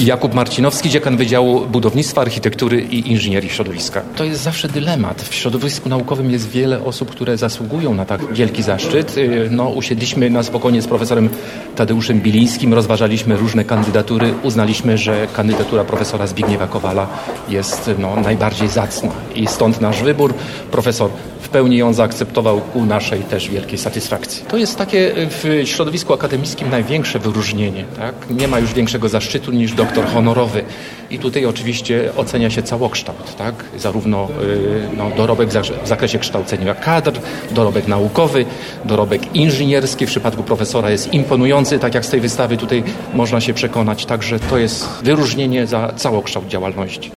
I Jakub Marcinowski, dziekan Wydziału Budownictwa, Architektury i Inżynierii Środowiska. To jest zawsze dylemat. W środowisku naukowym jest wiele osób, które zasługują na tak wielki zaszczyt. Usiedliśmy na spokojnie z profesorem Tadeuszem Bilińskim, rozważaliśmy różne kandydatury, uznaliśmy, że kandydatura profesora Zbigniewa Kowala jest najbardziej zacna i stąd nasz wybór. Profesor w pełni ją zaakceptował ku naszej też wielkiej satysfakcji. To jest takie w środowisku akademickim największe wyróżnienie. Tak? Nie ma już większego zaszczytu niż doktor honorowy. I tutaj oczywiście ocenia się całokształt. Tak? Zarówno dorobek w zakresie kształcenia kadr, dorobek naukowy, dorobek inżynierski. W przypadku profesora jest imponujący, tak jak z tej wystawy tutaj można się przekonać. Także to jest wyróżnienie za całokształt działalności.